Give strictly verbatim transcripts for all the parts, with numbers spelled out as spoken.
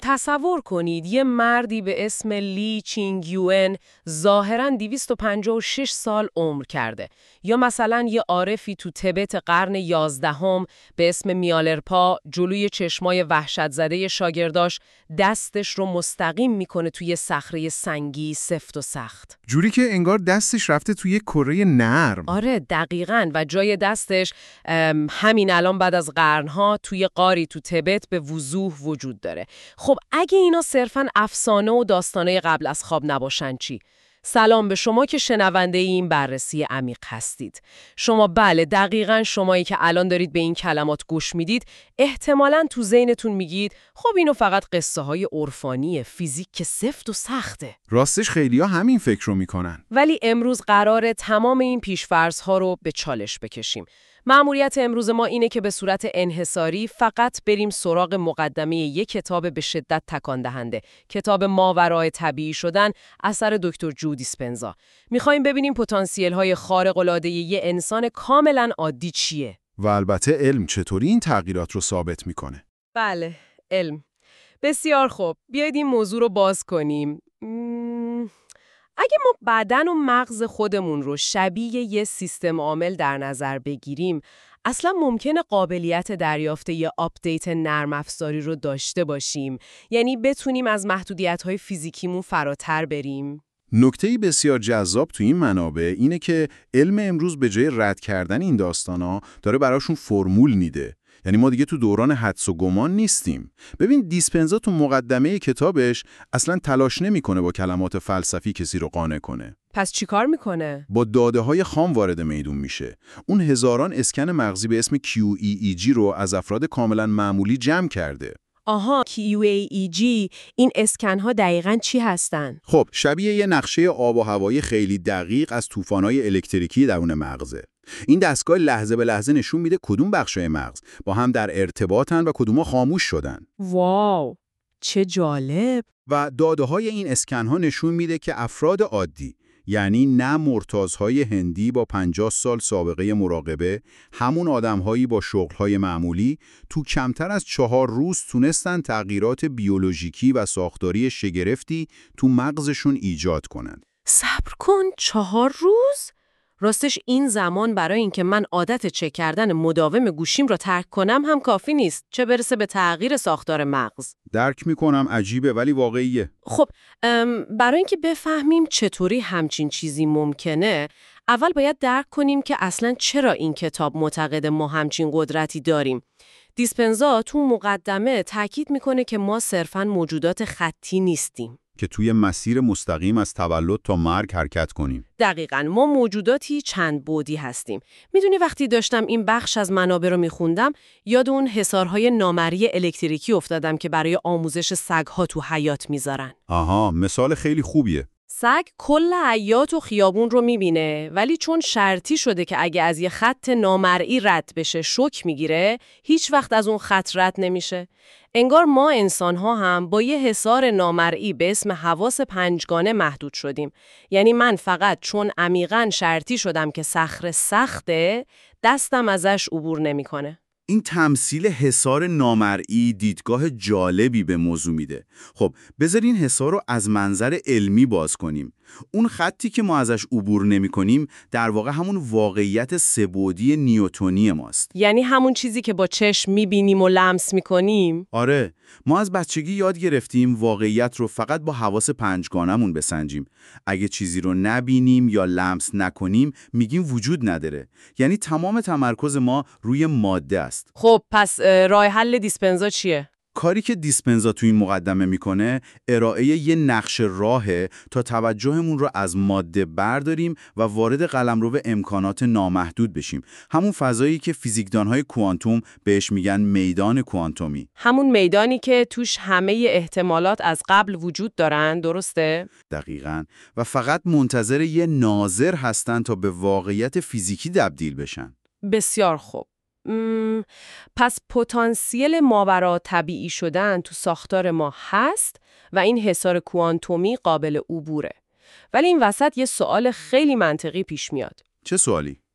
تصور کنید یه مردی به اسم لی چینگ یوئن ظاهراً دویست و پنجاه و شش سال عمر کرده، یا مثلا یه عارفی تو تبت قرن یازدهم به اسم میالرپا جلوی چشمای وحشت زده شاگرداش دستش رو مستقیم میکنه توی صخره سنگی سفت و سخت. جوری که انگار دستش رفته توی کره نرم. آره دقیقاً، و جای دستش همین الان بعد از قرنها توی غاری تو تبت به وضوح وجود داره. خب اگه اینا صرفاً افسانه و داستانه قبل از خواب نباشن چی؟ سلام به شما که شنونده این بررسی عمیق هستید. شما بله دقیقاً شمایی که الان دارید به این کلمات گوش میدید احتمالاً تو ذهنتون میگید خب اینو فقط قصه های عرفانی فیزیک که سفت و سخته. راستش خیلیا همین فکر رو میکنن. ولی امروز قراره تمام این پیش‌فرض‌ها رو به چالش بکشیم. مأموریت امروز ما اینه که به صورت انحصاری فقط بریم سراغ مقدمه یک کتاب به شدت تکان دهنده، کتاب ماورای طبیعی شدن اثر دکتر جو دیسپنزا. می‌خوایم ببینیم پتانسیل‌های خارق‌العاده یه انسان کاملاً عادی چیه. و البته علم چطوری این تغییرات رو ثابت میکنه. بله، علم. بسیار خوب، بیایید این موضوع رو باز کنیم. مم... اگه ما بدن و مغز خودمون رو شبیه یه سیستم عامل در نظر بگیریم، اصلا ممکنه قابلیت دریافت یه آپدیت نرم افزاری رو داشته باشیم؟ یعنی بتونیم از محدودیت‌های فیزیکیمون فراتر بریم؟ نکته‌ای بسیار جذاب تو این منابع اینه که علم امروز به جای رد کردن این داستانا داره براشون فرمول میده. یعنی ما دیگه تو دوران حدس و گمان نیستیم. ببین دیسپنزا تو مقدمه کتابش اصلا تلاش نمیکنه با کلمات فلسفی کسی رو قانع کنه. پس چی کار میکنه؟ با داده‌های خام وارد میدون میشه. اون هزاران اسکن مغزی به اسم کیو ای ای جی رو از افراد کاملا معمولی جمع کرده. آها، کیو ای ای جی، این اسکن ها دقیقاً چی هستن؟ خب شبیه یه نقشه آب و هوایی خیلی دقیق از طوفان‌های الکتریکی درون مغزه. این دستگاه لحظه به لحظه نشون میده کدوم بخشای مغز با هم در ارتباطن و کدوم‌ها خاموش شدن. واو، چه جالب! و داده‌های این اسکن‌ها نشون میده که افراد عادی، یعنی نه مرتازهای هندی با پنجاه سال سابقه مراقبه، همون آدم‌هایی با شغل‌های معمولی، تو کمتر از چهار روز تونستن تغییرات بیولوژیکی و ساختاری شگرفتی تو مغزشون ایجاد کنن. صبر کن، چهار روز؟ راستش این زمان برای اینکه من عادت چک کردن مداوم گوشیم را ترک کنم هم کافی نیست، چه برسه به تغییر ساختار مغز. درک میکنم، عجیبه ولی واقعیه. خب برای اینکه بفهمیم چطوری همچین چیزی ممکنه، اول باید درک کنیم که اصلاً چرا این کتاب معتقد ما همچین قدرتی داریم. دیسپنزا تو مقدمه تاکید میکنه که ما صرفاً موجودات خطی نیستیم که توی مسیر مستقیم از تولد تا مرگ حرکت کنیم. دقیقاً، ما موجوداتی چند بعدی هستیم. میدونی وقتی داشتم این بخش از منابع رو میخوندم، یاد اون حصارهای نامرئی الکتریکی افتادم که برای آموزش سگ‌ها تو حیاط میذارن. آها، مثال خیلی خوبیه. سگ کل حیاط و خیابون رو میبینه، ولی چون شرطی شده که اگه از یه خط نامرئی رد بشه شوک میگیره، هیچ وقت از اون خط رد نمیشه. انگار ما انسان‌ها هم با یه حصار نامرئی به اسم حواس پنجگانه محدود شدیم. یعنی من فقط چون عمیقاً شرطی شدم که صخره سخته، دستم ازش عبور نمیکنه. این تمثیل حصار نامرئی دیدگاه جالبی به موضوع میده. خب بذار این حصار رو از منظر علمی باز کنیم. اون خطی که ما ازش عبور نمی کنیم در واقع همون واقعیت سه‌بعدی نیوتنی ماست. یعنی همون چیزی که با چشم میبینیم و لمس میکنیم؟ آره، ما از بچگی یاد گرفتیم واقعیت رو فقط با حواس پنجگانمون بسنجیم. اگه چیزی رو نبینیم یا لمس نکنیم میگیم وجود نداره. یعنی تمام تمرکز ما روی ماده است. خب پس راه حل دیسپنزا چیه؟ کاری که دیسپنزا تو این مقدمه میکنه ارائه یه نقش راهه تا توجهمون رو از ماده برداریم و وارد قلمرو امکانات نامحدود بشیم. همون فضایی که فیزیکدانهای کوانتوم بهش میگن میدان کوانتومی. همون میدانی که توش همه احتمالات از قبل وجود دارن، درسته؟ دقیقاً. و فقط منتظر یه ناظر هستن تا به واقعیت فیزیکی تبدیل بشن. بسیار خوب. مم، پس پتانسیل ماورا طبیعی شدن تو ساختار ما هست و این حصار کوانتومی قابل عبوره. ولی این وسط یه سوال خیلی منطقی پیش میاد. چه سوالی؟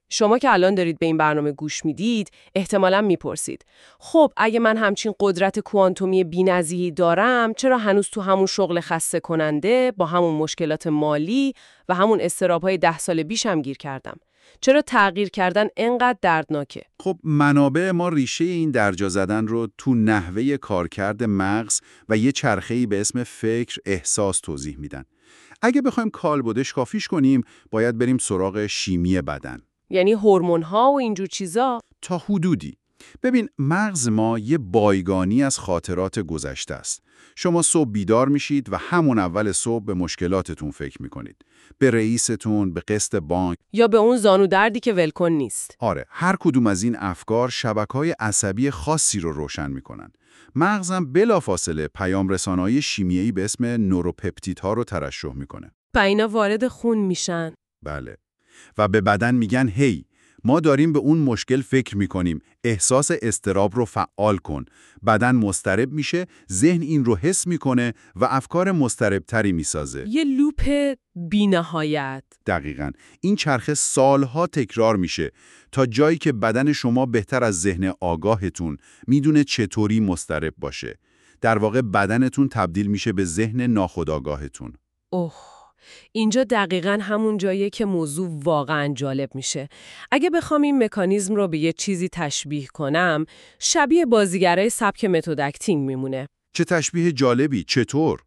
شما که الان دارید به این برنامه گوش میدید، احتمالاً میپرسید خب اگه من همچین قدرت کوانتومی بی‌نظیری دارم، چرا هنوز تو همون شغل خسته کننده، با همون مشکلات مالی و همون اضطراب‌های ده سال پیشم گیر کردم؟ چرا تغییر کردن انقدر دردناکه؟ خب منابع ما ریشه این درجا زدن رو تو نحوه کارکرد مغز و یه چرخه‌ای به اسم فکر، احساس توضیح میدن. اگه بخوایم کالبدش کافیش کنیم، باید بریم سراغ شیمی بدن. یعنی هورمون‌ها و اینجور چیزا؟ تا حدودی. ببین، مغز ما یه بایگانی از خاطرات گذشته است. شما صبح بیدار میشید و همون اول صبح به مشکلاتتون فکر میکنید. به رئیستون، به قسط بانک، یا به اون زانو دردی که ولکن نیست. آره، هر کدوم از این افکار شبکه‌های عصبی خاصی رو روشن میکنن. مغزم بلافاصله پیام رسانه‌های شیمیایی به اسم نوروپپتیدها رو ترشح میکنه. و اینا وارد خون میشن. بله. و به بدن میگن هی، ما داریم به اون مشکل فکر میکنیم، احساس اضطراب رو فعال کن. بدن مضطرب میشه، ذهن این رو حس میکنه و افکار مضطربتری میسازه. یه لوپ بی‌نهایت. دقیقاً. این چرخه سالها تکرار میشه تا جایی که بدن شما بهتر از ذهن آگاهتون میدونه چطوری مضطرب باشه. در واقع بدنتون تبدیل میشه به ذهن ناخودآگاهتون. اوه، اینجا دقیقاً همون جاییه که موضوع واقعاً جالب میشه. اگه بخوام این مکانیزم رو به یه چیزی تشبیه کنم، شبیه بازیگرای سبک متد اکتینگ میمونه. چه تشبیه جالبی، چطور؟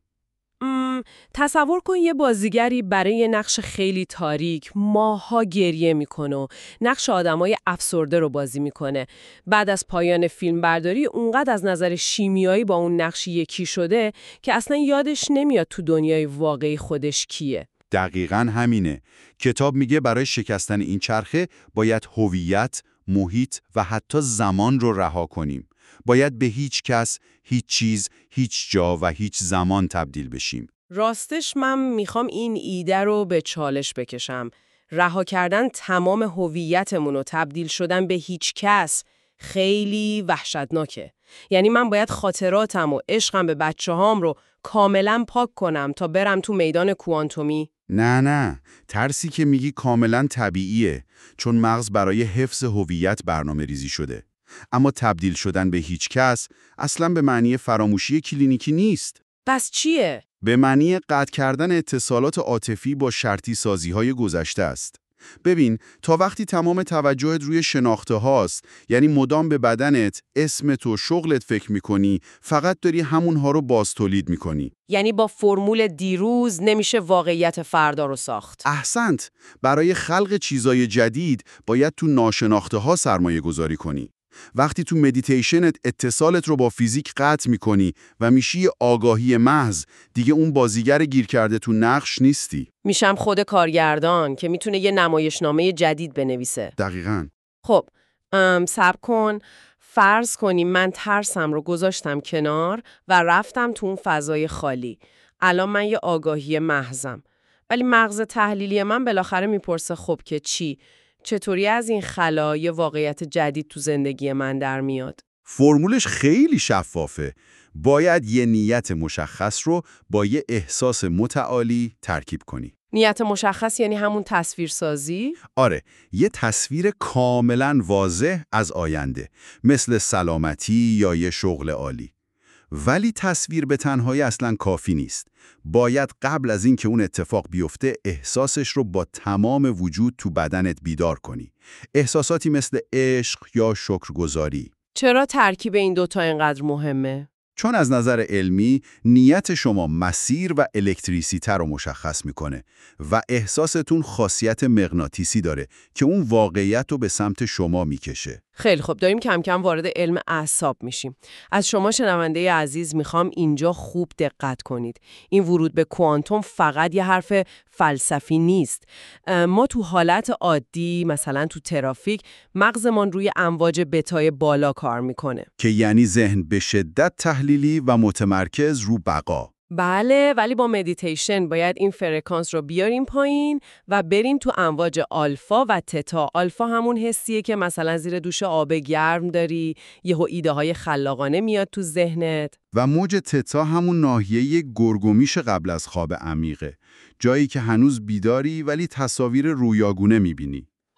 م، تصور کن یه بازیگری برای یه نقش خیلی تاریک ماها گریه میکنه و نقش آدمای افسرده رو بازی میکنه. بعد از پایان فیلم برداری اونقدر از نظر شیمیایی با اون نقش یکی شده که اصلا یادش نمیاد تو دنیای واقعی خودش کیه. دقیقاً همینه. کتاب میگه برای شکستن این چرخه باید هویت، محیط و حتی زمان رو رها کنیم. باید به هیچ کس، هیچ چیز، هیچ جا و هیچ زمان تبدیل بشیم. راستش من میخوام این ایده رو به چالش بکشم. رها کردن تمام هویتمون و تبدیل شدن به هیچ کس خیلی وحشتناکه. یعنی من باید خاطراتم و عشقم به بچه هام رو کاملا پاک کنم تا برم تو میدان کوانتومی؟ نه نه، ترسی که میگی کاملا طبیعیه، چون مغز برای حفظ هویت برنامه ریزی شده. اما تبدیل شدن به هیچ کس اصلا به معنی فراموشی کلینیکی نیست. پس چیه؟ به معنی قطع کردن اتصالات عاطفی با شرطی سازی‌های گذشته است. ببین، تا وقتی تمام توجهت روی شناخته هاست، یعنی مدام به بدنت، اسمت و شغلت فکر میکنی، فقط داری همونها رو باز تولید میکنی. یعنی با فرمول دیروز نمیشه واقعیت فردا رو ساخت. احسنت. برای خلق چیزای جدید باید تو ناشناخته ها سرمایه گذاری کنی. وقتی تو مدیتیشنت اتصالت رو با فیزیک قطع میکنی و میشی آگاهی محض، دیگه اون بازیگر گیر کرده تو نقش نیستی. میشم خود کارگردان که میتونه یه نمایشنامه جدید بنویسه. دقیقاً. خب، ام صبر کن. فرض کنیم من ترسم رو گذاشتم کنار و رفتم تو اون فضای خالی. الان من یه آگاهی محضم. ولی مغز تحلیلی من بالاخره میپرسه خب که چی؟ چطوری از این خلا یه واقعیت جدید تو زندگی من در میاد؟ فرمولش خیلی شفافه. باید یه نیت مشخص رو با یه احساس متعالی ترکیب کنی. نیت مشخص یعنی همون تصویرسازی؟ آره، یه تصویر کاملا واضح از آینده، مثل سلامتی یا یه شغل عالی. ولی تصویر به تنهایی اصلا کافی نیست. باید قبل از این که اون اتفاق بیفته احساسش رو با تمام وجود تو بدنت بیدار کنی. احساساتی مثل عشق یا شکرگزاری. چرا ترکیب این دوتا اینقدر مهمه؟ چون از نظر علمی نیت شما مسیر و الکتریسیته رو مشخص میکنه و احساستون خاصیت مغناطیسی داره که اون واقعیت رو به سمت شما میکشه. خیلی خب، داریم کم کم وارد علم اعصاب میشیم. از شما شنونده عزیز میخوام اینجا خوب دقت کنید. این ورود به کوانتوم فقط یه حرف فلسفی نیست. ما تو حالت عادی، مثلا تو ترافیک، مغزمون روی امواج بتای بالا کار میکنه. که یعنی ذهن به شدت تحلیلی و متمرکز رو بقا. بله، ولی با مدیتیشن باید این فرکانس رو بیاریم پایین و بریم تو امواج آلفا و تتا. آلفا همون حسیه که مثلا زیر دوش آب گرم داری، یهو ایده های خلاقانه میاد تو ذهنت. و موج تتا همون ناحیه گرگومیش قبل از خواب عمیقه، جایی که هنوز بیداری ولی تصاویر رویاگونه میبینی. آها،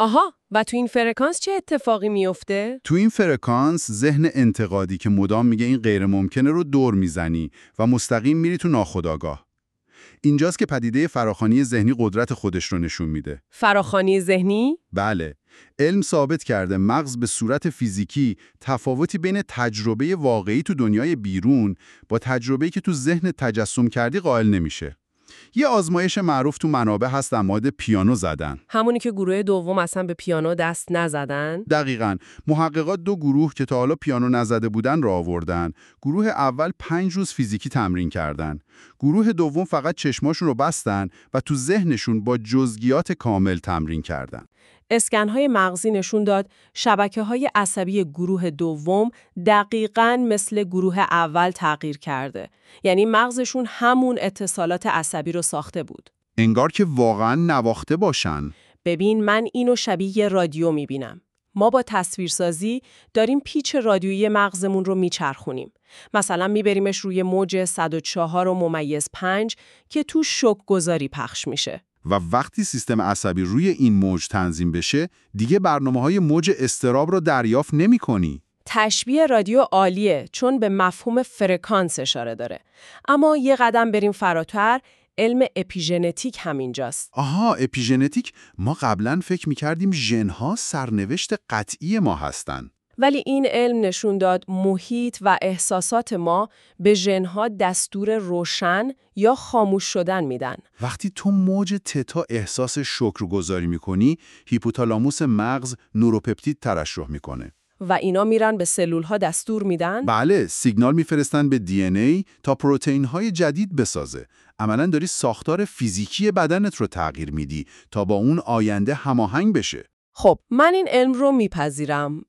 و تو این فرکانس چه اتفاقی میفته؟ تو این فرکانس ذهن انتقادی که مدام میگه این غیر ممکنه رو دور میزنی و مستقیم میری تو ناخودآگاه. اینجاست که پدیده فراخوانی ذهنی قدرت خودش رو نشون میده. فراخوانی ذهنی؟ بله. علم ثابت کرده مغز به صورت فیزیکی تفاوتی بین تجربه واقعی تو دنیای بیرون با تجربه‌ای که تو ذهن تجسم کردی قائل نمیشه. یه آزمایش معروف تو منابع هست در مورد پیانو زدن. همونی که گروه دوم اصلا به پیانو دست نزدن؟ دقیقاً. محققات دو گروه که تا حالا پیانو نزده بودن را آوردن. گروه اول پنج روز فیزیکی تمرین کردن. گروه دوم فقط چشماشون رو بستن و تو ذهنشون با جزئیات کامل تمرین کردن. اسکن‌های مغزی نشون داد شبکه‌های عصبی گروه دوم دقیقاً مثل گروه اول تغییر کرده. یعنی مغزشون همون اتصالات عصبی رو ساخته بود. انگار که واقعاً نواخته باشن. ببین، من اینو شبیه رادیو می‌بینم. ما با تصویرسازی داریم پیچ رادیویی مغزمون رو میچرخونیم. مثلا میبریمش روی موج صد و چهار و ممیز پنج که تو شوک گذاری پخش میشه. و وقتی سیستم عصبی روی این موج تنظیم بشه، دیگه برنامه‌های موج اضطراب رو دریافت نمی‌کنی. تشبیه رادیو عالیه چون به مفهوم فرکانس اشاره داره. اما یه قدم بریم فراتر، علم اپیژنتیک همینجاست. آها، اپیژنتیک. ما قبلا فکر می‌کردیم ژن‌ها سرنوشت قطعی ما هستن. ولی این علم نشون داد محیط و احساسات ما به ژن‌ها دستور روشن یا خاموش شدن میدن. وقتی تو موج تتا احساس شکرگزاری می‌کنی، هیپوتالاموس مغز نوروپپتید ترشح می‌کنه. و اینا میرن به سلول‌ها دستور میدن؟ بله، سیگنال میفرستن به دی ان ای تا پروتئین‌های جدید بسازه. عملاً داری ساختار فیزیکی بدنت رو تغییر میدی تا با اون آینده هماهنگ بشه. خب، من این علم رو میپذیرم،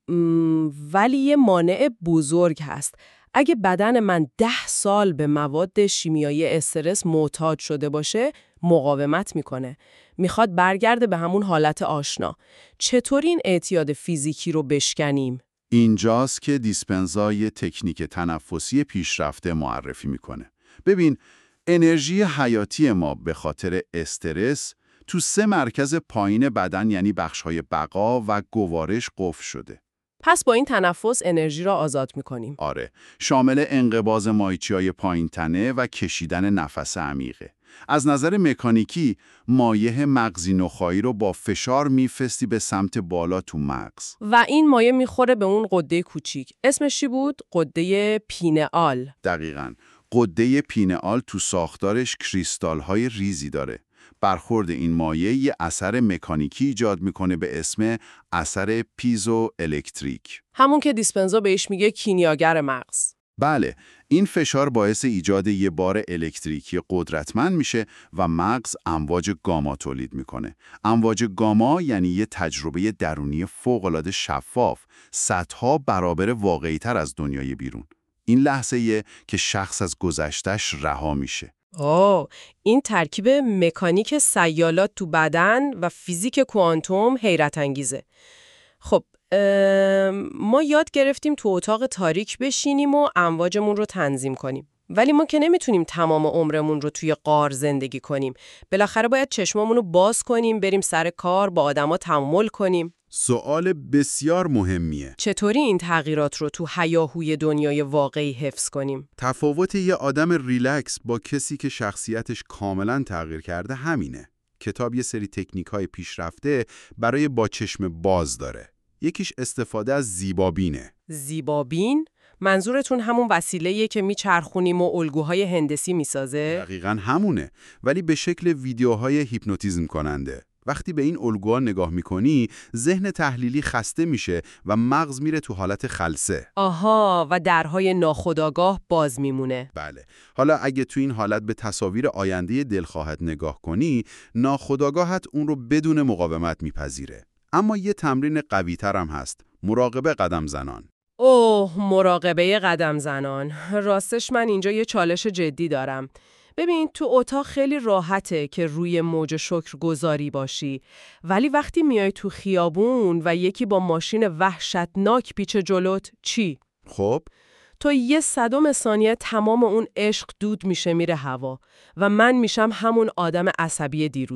ولی یه مانع بزرگ هست. اگه بدن من ده سال به مواد شیمیایی استرس معتاد شده باشه، مقاومت میکنه. میخواد برگرده به همون حالت آشنا. چطور این اعتیاد فیزیکی رو بشکنیم؟ اینجاست که دیسپنزا یه تکنیک تنفسی پیشرفته معرفی میکنه. ببین، انرژی حیاتی ما به خاطر استرس تو سه مرکز پایین بدن، یعنی بخش‌های بقا و گوارش، قفل شده. پس با این تنفس انرژی را آزاد می‌کنیم. آره، شامل انقباض مایچه‌های پایین تنه و کشیدن نفس عمیقه. از نظر مکانیکی، مایع مغزی نخاعی رو با فشار میفرستی به سمت بالا تو مغز. و این مایع میخوره به اون غده کوچیک. اسمش چی بود؟ غده پینئال. دقیقاً. غده پینئال تو ساختارش کریستال‌های ریزی داره. برخورد این مایع یه اثر مکانیکی ایجاد میکنه به اسم اثر پیزو الکتریک. همون که دیسپنزا بهش میگه کیمیاگر مغز. بله، این فشار باعث ایجاد یه بار الکتریکی قدرتمند میشه و مغز امواج گاما تولید میکنه. امواج گاما یعنی یه تجربه درونی فوق‌العاده شفاف، صدها برابر واقعی‌تر از دنیای بیرون. این لحظه‌ایه که شخص از گذشتش رها میشه. اوه، این ترکیب مکانیک سیالات تو بدن و فیزیک کوانتوم حیرت انگیزه. خب، ما یاد گرفتیم تو اتاق تاریک بشینیم و امواجمون رو تنظیم کنیم. ولی ما که نمیتونیم تمام عمرمون رو توی غار زندگی کنیم. بالاخره باید چشمامون رو باز کنیم، بریم سر کار، با آدما تعامل کنیم. سوال بسیار مهمیه. چطوری این تغییرات رو تو هیاهوی دنیای واقعی حفظ کنیم؟ تفاوت یه آدم ریلکس با کسی که شخصیتش کاملا تغییر کرده همینه. کتاب یه سری تکنیک‌های پیشرفته برای با چشم باز داره. یکیش استفاده از زیبابینه. زیبابین؟ منظورتون همون وسیله‌ایه که میچرخونیم و الگوهای هندسی میسازه؟ دقیقاً همونه، ولی به شکل ویدیوهای هیپنوتیزم کننده. وقتی به این الگوها نگاه میکنی، ذهن تحلیلی خسته میشه و مغز میره تو حالت خلسه. آها، و درهای ناخودآگاه باز میمونه. بله. حالا اگه تو این حالت به تصاویر آینده دلخواهت نگاه کنی، ناخودآگاهت اون رو بدون مقاومت میپذیره. اما یه تمرین قوی تر هم هست. مراقبه قدم زنان. اوه، مراقبه قدم زنان. راستش من اینجا یه چالش جدی دارم. ببین، تو اتاق خیلی راحته که روی موج شکرگزاری باشی، ولی وقتی میای تو خیابون و یکی با ماشین وحشتناک پیچه جلوت، چی؟ خب، تو یه صدم ثانیه تمام اون عشق دود میشه میره هوا و من میشم همون آدم عصبی دیروز.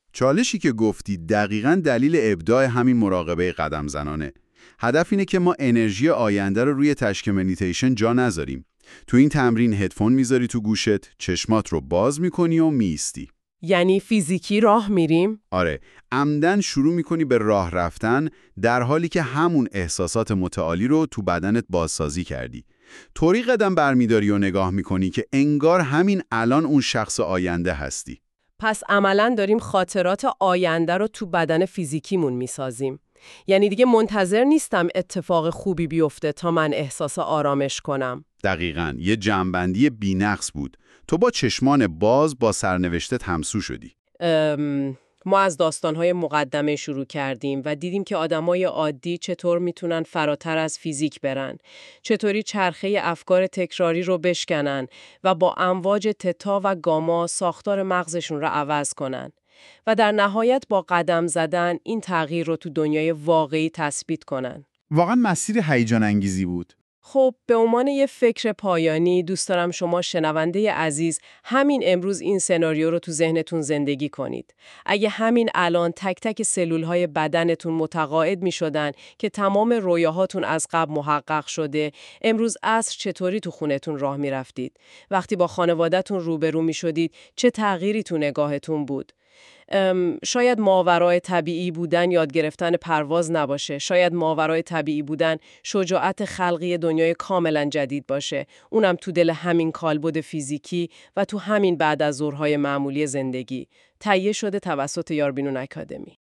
چالشی که گفتی دقیقاً دلیل ابداع همین مراقبه قدم زنانه. هدف اینه که ما انرژی آینده رو روی تشک مدیتیشن جا نذاریم. تو این تمرین هدفون میذاری تو گوشت، چشمات رو باز میکنی و میستی. یعنی فیزیکی راه میریم؟ آره، عمدن شروع میکنی به راه رفتن در حالی که همون احساسات متعالی رو تو بدنت بازسازی کردی. طوری قدم برمیداری و نگاه میکنی که انگار همین الان اون شخص آینده هستی. پس عملاً داریم خاطرات آینده رو تو بدن فیزیکیمون میسازیم. یعنی دیگه منتظر نیستم اتفاق خوبی بیفته تا من احساس آرامش کنم. دقیقاً، یه جمع‌بندی بی‌نقص بود. تو با چشمان باز با سرنوشتت همسو شدی. ام، ما از داستان‌های مقدمه شروع کردیم و دیدیم که آدمای عادی چطور میتونن فراتر از فیزیک برن، چطوری چرخه افکار تکراری رو بشکنن و با امواج تتا و گاما ساختار مغزشون رو عوض کنن و در نهایت با قدم زدن این تغییر رو تو دنیای واقعی تثبیت کنن. واقعا مسیر هیجان انگیزی بود. خب به عنوان یه فکر پایانی دوست دارم شما شنونده عزیز همین امروز این سناریو رو تو ذهنتون زندگی کنید. اگه همین الان تک تک سلولهای بدنتون متقاعد می شدن که تمام رویاهاتون از قبل محقق شده، امروز عصر چطوری تو خونتون راه می رفتید؟ وقتی با خانواده‌تون روبرو می شدید چه تغییری تو نگاهتون بود؟ شاید ماورای طبیعی بودن یاد گرفتن پرواز نباشه. شاید ماورای طبیعی بودن شجاعت خلقی دنیای کاملا جدید باشه. اونم تو دل همین کالبد فیزیکی و تو همین بعد از ظهرهای معمولی زندگی. تهیه شده توسط یاربینون اکادمی.